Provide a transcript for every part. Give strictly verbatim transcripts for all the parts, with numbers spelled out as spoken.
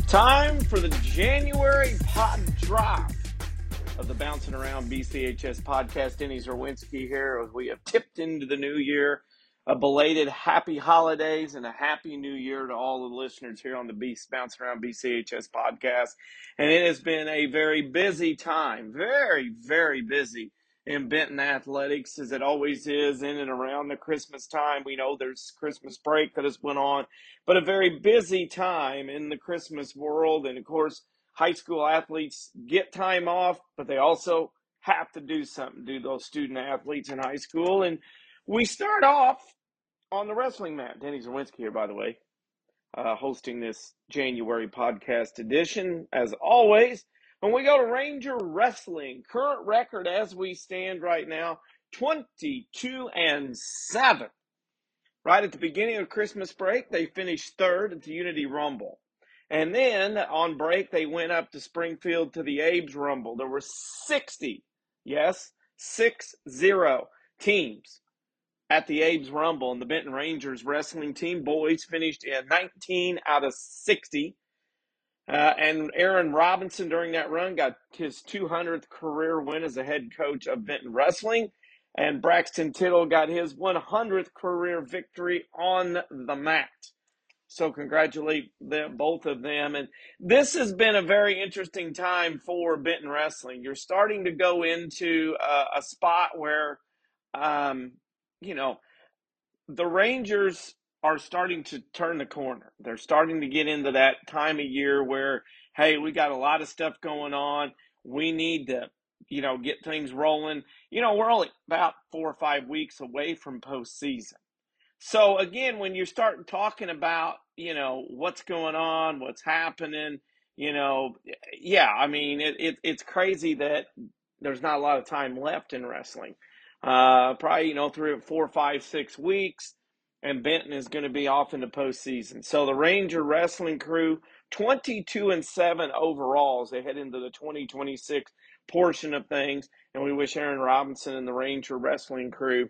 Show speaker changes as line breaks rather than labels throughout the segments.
Time for the January pod drop of the Bouncing Around B C H S podcast. Denny Zerwinski here as we have tipped into the new year. A belated happy holidays and a happy new year to all the listeners here on the Beast Bouncing Around B C H S podcast. And it has been a very busy time, very, very busy in Benton Athletics, as it always is in and around the Christmas time. We know there's Christmas break that has went on, but a very busy time in the Christmas world. And of course, high school athletes get time off, but they also have to do something, do those student athletes in high school. And we start off on the wrestling mat. Denny Zerwinski here, by the way, uh, hosting this January podcast edition, as always. And we go to Ranger Wrestling. Current record as we stand right now, twenty-two and seven. Right at the beginning of Christmas break, they finished third at the Unity Rumble. And then on break, they went up to Springfield to the Abe's Rumble. There were sixty, yes, six zero teams at the Abe's Rumble. And the Benton Rangers wrestling team, boys, finished in nineteen out of sixty. Uh, and Aaron Robinson, during that run, got his two hundredth career win as a head coach of Benton Wrestling. And Braxton Tittle got his one hundredth career victory on the mat. So congratulate them, both of them. And this has been a very interesting time for Benton Wrestling. You're starting to go into a, a spot where, um, you know, the Rangers are starting to turn the corner. They're starting to get into that time of year where, hey, we got a lot of stuff going on. We need to, you know, get things rolling. You know, we're only about four or five weeks away from postseason. So, again, when you start talking about, you know, what's going on, what's happening, you know, yeah, I mean, it, it it's crazy that there's not a lot of time left in wrestling. Uh, probably, you know, three, four, five, six weeks, and Benton is going to be off in the postseason. So the Ranger wrestling crew, twenty-two and seven overall as they head into the twenty twenty-six portion of things. And we wish Aaron Robinson and the Ranger wrestling crew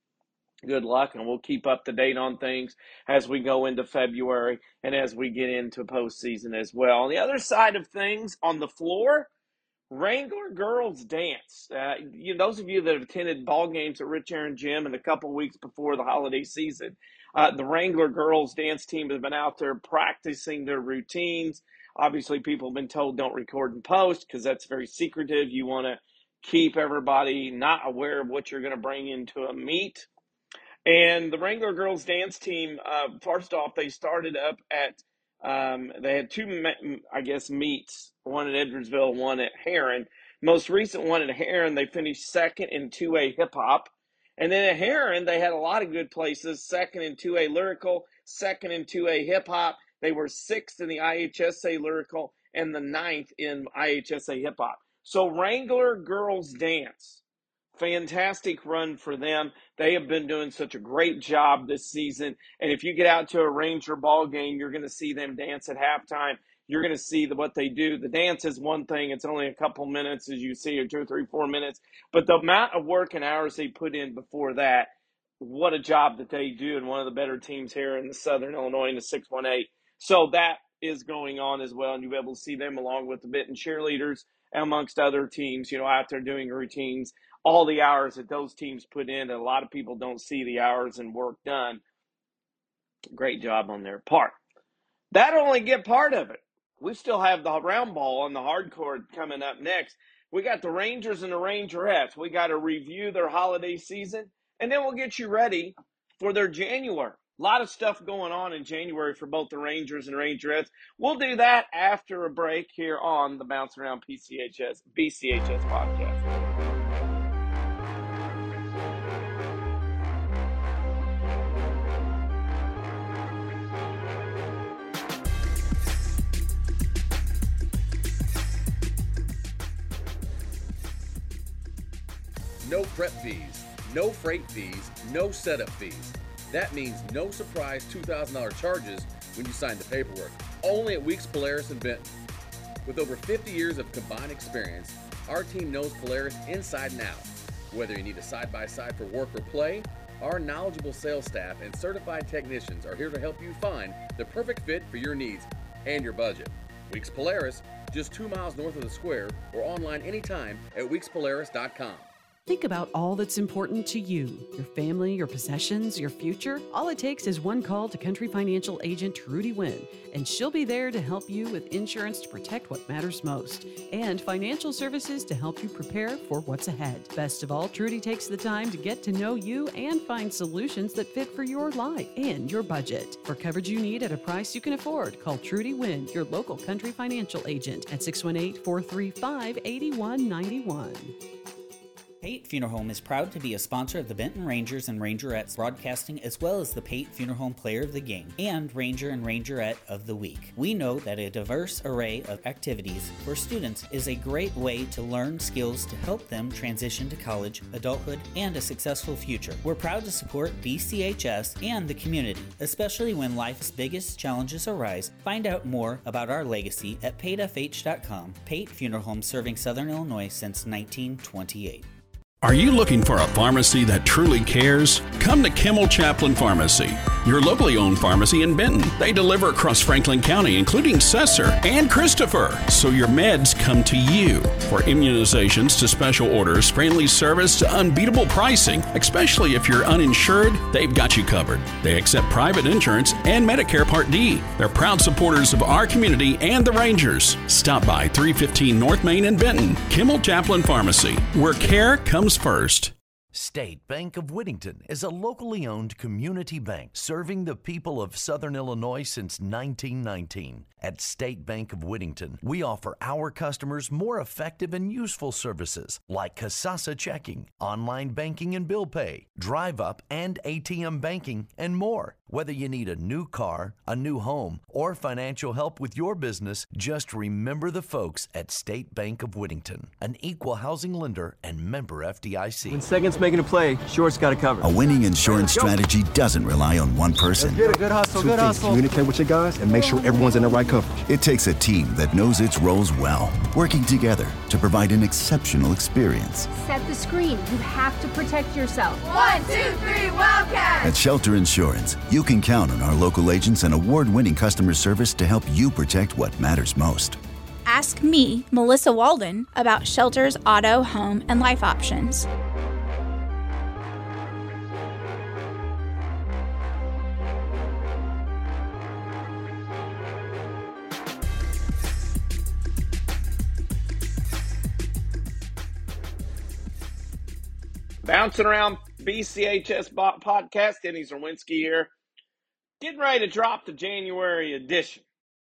good luck, and we'll keep up to date on things as we go into February and as we get into postseason as well. On the other side of things, on the floor, Wrangler Girls Dance. Uh, you know, those of you that have attended ball games at Rich Aaron Gym in a couple of weeks before the holiday season, uh, the Wrangler Girls Dance team has been out there practicing their routines. Obviously, people have been told don't record and post because that's very secretive. You want to keep everybody not aware of what you're going to bring into a meet. And the Wrangler Girls Dance team, uh, first off, they started up at, um, they had two, I guess, meets, one at Edwardsville, one at Heron. Most recent one at Heron, they finished second in two A hip-hop. And then at Heron, they had a lot of good places, second in two A lyrical, second in two A hip-hop. They were sixth in the I H S A lyrical and the ninth in I H S A hip-hop. So Wrangler Girls Dance, fantastic run for them. They have been doing such a great job this season. And if you get out to a Ranger ball game, you're going to see them dance at halftime. You're going to see the, what they do. The dance is one thing. It's only a couple minutes, as you see, or two, three, four minutes. But the amount of work and hours they put in before that, what a job that they do. And one of the better teams here in the Southern Illinois in the six one eight. So that is going on as well. And you'll be able to see them along with the Benton cheerleaders, amongst other teams, you know, out there doing routines. All the hours that those teams put in, and a lot of people don't see the hours and work done. Great job on their part. That'll only get part of it. We still have the round ball on the hardcore coming up next. We got the Rangers and the Rangerettes. We got to review their holiday season, and then we'll get you ready for their January. A lot of stuff going on in January for both the Rangers and Rangerettes. We'll do that after a break here on the Bounce Around P C H S, B C H S podcast.
No prep fees, no freight fees, no setup fees. That means no surprise two thousand dollars charges when you sign the paperwork. Only at Weeks Polaris in Benton. With over fifty years of combined experience, our team knows Polaris inside and out. Whether you need a side-by-side for work or play, our knowledgeable sales staff and certified technicians are here to help you find the perfect fit for your needs and your budget. Weeks Polaris, just two miles north of the square, or online anytime at weeks polaris dot com.
Think about all that's important to you, your family, your possessions, your future. All it takes is one call to Country Financial Agent Trudy Wynn, and she'll be there to help you with insurance to protect what matters most and financial services to help you prepare for what's ahead. Best of all, Trudy takes the time to get to know you and find solutions that fit for your life and your budget. For coverage you need at a price you can afford, call Trudy Wynn, your local Country Financial Agent at six one eight, four three five, eight one nine one.
Pate Funeral Home is proud to be a sponsor of the Benton Rangers and Rangerettes broadcasting, as well as the Pate Funeral Home Player of the Game and Ranger and Rangerette of the Week. We know that a diverse array of activities for students is a great way to learn skills to help them transition to college, adulthood, and a successful future. We're proud to support B C H S and the community, especially when life's biggest challenges arise. Find out more about our legacy at pate f h dot com. Pate Funeral Home, serving Southern Illinois since nineteen twenty-eight.
Are you looking for a pharmacy that truly cares? Come to Kimmel Chaplain Pharmacy, your locally owned pharmacy in Benton. They deliver across Franklin County, including Cesar and Christopher, so your meds come to you. For immunizations to special orders, friendly service to unbeatable pricing, especially if you're uninsured, they've got you covered. They accept private insurance and Medicare Part D. They're proud supporters of our community and the Rangers. Stop by three fifteen North Main in Benton. Kimmel Chaplain Pharmacy, where care comes first.
State Bank of Whittington is a locally owned community bank serving the people of Southern Illinois since nineteen nineteen. At State Bank of Whittington, we offer our customers more effective and useful services like Kasasa checking, online banking and bill pay, drive up and A T M banking, and more. Whether you need a new car, a new home, or financial help with your business, just remember the folks at State Bank of Whittington, an equal housing lender and member F D I C.
When second's making a play, short's got it covered.
A winning insurance strategy doesn't rely on one person.
Get a good hustle,
Two
good
things.
hustle.
Communicate with your guys and make sure everyone's in the right coverage.
It takes a team that knows its roles well, working together to provide an exceptional experience.
Set the screen. You have to protect yourself. One, two, three, Wildcats!
At Shelter Insurance, you can count on our local agents and award-winning customer service to help you protect what matters most.
Ask me, Melissa Walden, about Shelter's auto, home, and life options.
Bouncing around B C H S podcast, Denny Zerwinski here. Getting ready to drop the January edition.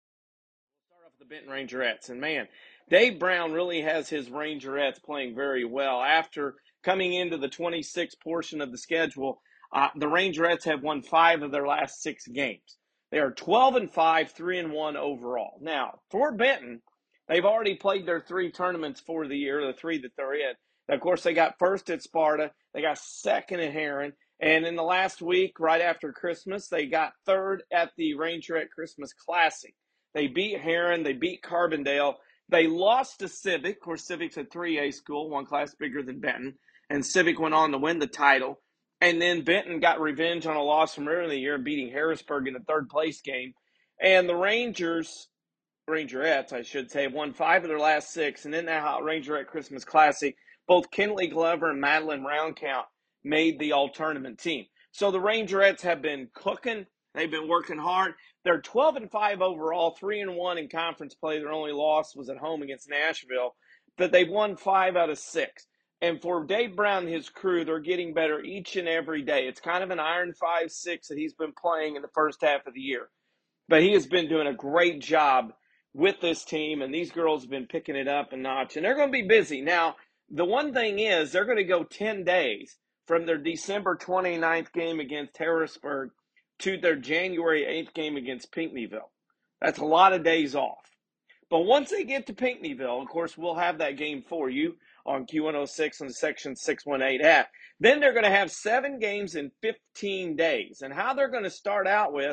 We'll start off with the Benton Rangerettes. And man, Dave Brown really has his Rangerettes playing very well. After coming into the twenty-sixth portion of the schedule, uh, the Rangerettes have won five of their last six games. They are twelve and five, three and one overall. Now, for Benton, they've already played their three tournaments for the year, the three that they're in. Of course, they got first at Sparta, they got second at Heron, and in the last week, right after Christmas, they got third at the Rangerette Christmas Classic. They beat Heron, they beat Carbondale, they lost to Civic. Of course, Civic's a three A school, one class bigger than Benton, and Civic went on to win the title. And then Benton got revenge on a loss from earlier in the year, beating Harrisburg in the third place game. And the Rangers, Rangerettes, I should say, won five of their last six, and in that Rangerette Christmas Classic, both Kinley Glover and Madeline Roundcount made the all-tournament team. So the Rangerettes have been cooking. They've been working hard. They're twelve and five overall, three and one in conference play. Their only loss was at home against Nashville. But they've won five out of six. And for Dave Brown and his crew, they're getting better each and every day. It's kind of an iron five six that he's been playing in the first half of the year. But he has been doing a great job with this team, and these girls have been picking it up a notch. And they're going to be busy. Now, the one thing is they're going to go ten days from their December twenty-ninth game against Harrisburg to their January eighth game against Pinckneyville. That's a lot of days off. But once they get to Pinckneyville, of course, we'll have that game for you on Q one oh six and Section six one eight app. Then they're going to have seven games in fifteen days. And how they're going to start out with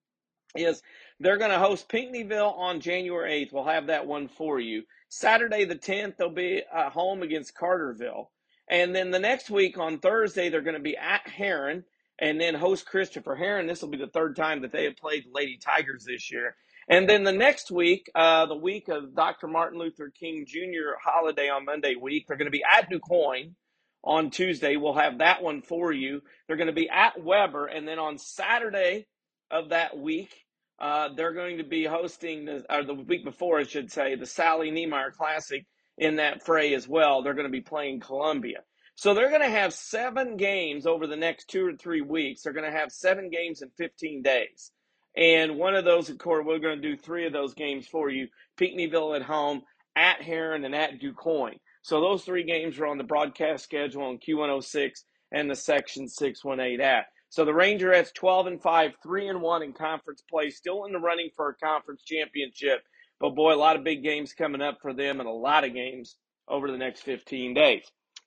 is they're going to host Pinckneyville on January eighth. We'll have that one for you. Saturday the tenth, they'll be at home against Carterville. And then the next week on Thursday, they're going to be at Heron and then host Christopher Heron. This will be the third time that they have played the Lady Tigers this year. And then the next week, uh, the week of Doctor Martin Luther King Junior holiday on Monday week, they're going to be at DuQuoin on Tuesday. We'll have that one for you. They're going to be at Weber. And then on Saturday of that week, uh, they're going to be hosting, the, or the week before, I should say, the Sally Niemeyer Classic in that fray as well. They're going to be playing Columbia. So they're going to have seven games over the next two or three weeks. They're going to have seven games in fifteen days. And one of those, of course, we're going to do three of those games for you. Pinckneyville at home, at Heron, and at DuQuoin. So those three games are on the broadcast schedule on Q one oh six and the Section six eighteen app. So the Rangerettes twelve and five, three and one in conference play, still in the running for a conference championship. But boy, a lot of big games coming up for them and a lot of games over the next fifteen days.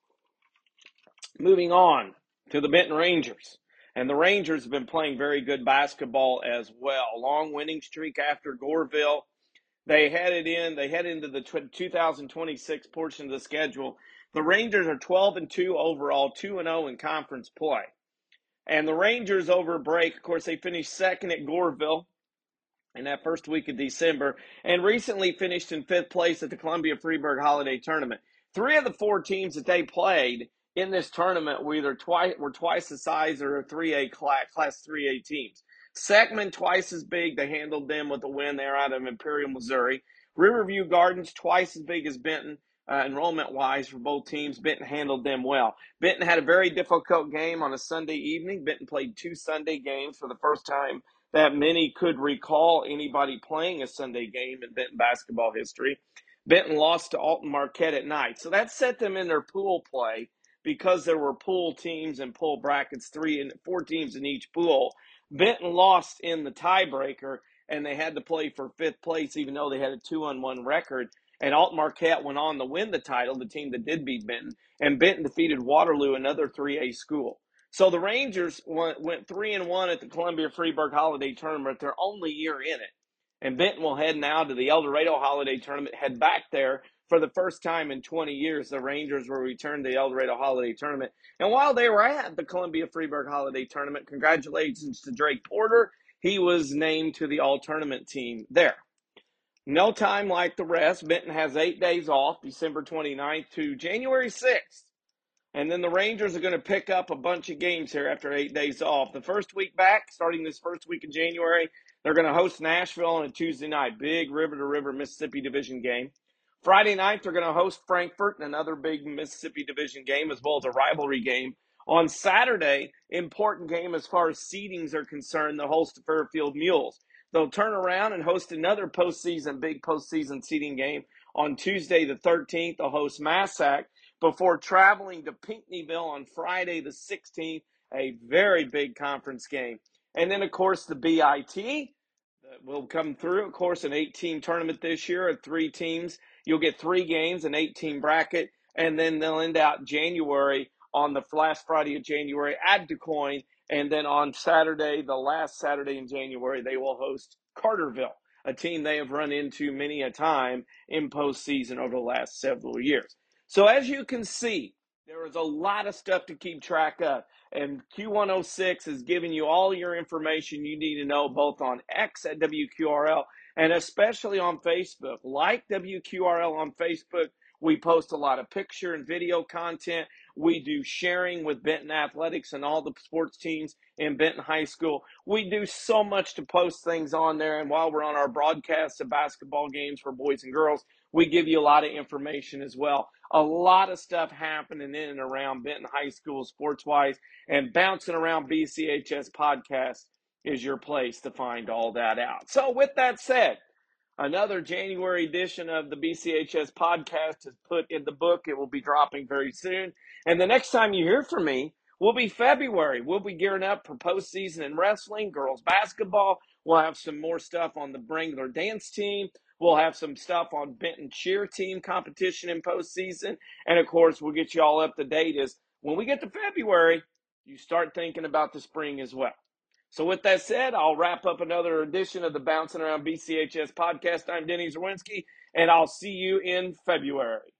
Moving on to the Benton Rangers. And the Rangers have been playing very good basketball as well. Long winning streak after Goreville. They headed in, they head into the two thousand twenty-six portion of the schedule. The Rangers are twelve and two overall, two and oh in conference play. And the Rangers over break, of course, they finished second at Goreville in that first week of December, and recently finished in fifth place at the Columbia Freeburg Holiday Tournament. Three of the four teams that they played in this tournament were either twice were twice the size or three A class, class three A teams. Seckman, twice as big. They handled them with a win there out of Imperial, Missouri. Riverview Gardens, twice as big as Benton, uh, enrollment-wise for both teams. Benton handled them well. Benton had a very difficult game on a Sunday evening. Benton played two Sunday games for the first time that many could recall anybody playing a Sunday game in Benton basketball history. Benton lost to Alton Marquette at night. So that set them in their pool play because there were pool teams and pool brackets, three and four teams in each pool. Benton lost in the tiebreaker, and they had to play for fifth place, even though they had a two on one record. And Alton Marquette went on to win the title, the team that did beat Benton. And Benton defeated Waterloo, another three A school. So the Rangers went, went three and one at the Columbia Freeburg Holiday Tournament, their only year in it. And Benton will head now to the El Dorado Holiday Tournament, head back there for the first time in twenty years. The Rangers will return to the El Dorado Holiday Tournament. And while they were at the Columbia Freeburg Holiday Tournament, congratulations to Drake Porter. He was named to the all-tournament team there. No time like the rest. Benton has eight days off, December twenty-ninth to January sixth. And then the Rangers are going to pick up a bunch of games here after eight days off. The first week back, starting this first week in January, they're going to host Nashville on a Tuesday night. Big river-to-river Mississippi Division game. Friday night, they're going to host Frankfort in another big Mississippi Division game, as well as a rivalry game. On Saturday, important game as far as seedings are concerned, they'll host the Fairfield Mules. They'll turn around and host another postseason, big postseason seeding game. On Tuesday the thirteenth, they'll host Massac before traveling to Pinckneyville on Friday the sixteenth, a very big conference game. And then, of course, the B I T will come through. Of course, an eight-team tournament this year of three teams. You'll get three games, an eight-team bracket, and then they'll end out January on the last Friday of January at DuQuoin. And then on Saturday, the last Saturday in January, they will host Carterville, a team they have run into many a time in postseason over the last several years. So as you can see, there is a lot of stuff to keep track of. And Q one oh six is giving you all your information you need to know, both on X at W Q R L and especially on Facebook. Like W Q R L on Facebook, we post a lot of picture and video content. We do sharing with Benton Athletics and all the sports teams in Benton High School. We do so much to post things on there. And while we're on our broadcasts of basketball games for boys and girls, we give you a lot of information as well. A lot of stuff happening in and around Benton High School sports-wise, and Bouncing Around B C H S podcast is your place to find all that out. So with that said, another January edition of the B C H S podcast is put in the book. It will be dropping very soon. And the next time you hear from me will be February. We'll be gearing up for postseason in wrestling, girls basketball. We'll have some more stuff on the Brangler dance team. We'll have some stuff on Benton cheer team competition in postseason. And, of course, we'll get you all up to date as when we get to February, you start thinking about the spring as well. So with that said, I'll wrap up another edition of the Bouncing Around B C H S podcast. I'm Denny Zerwinski, and I'll see you in February.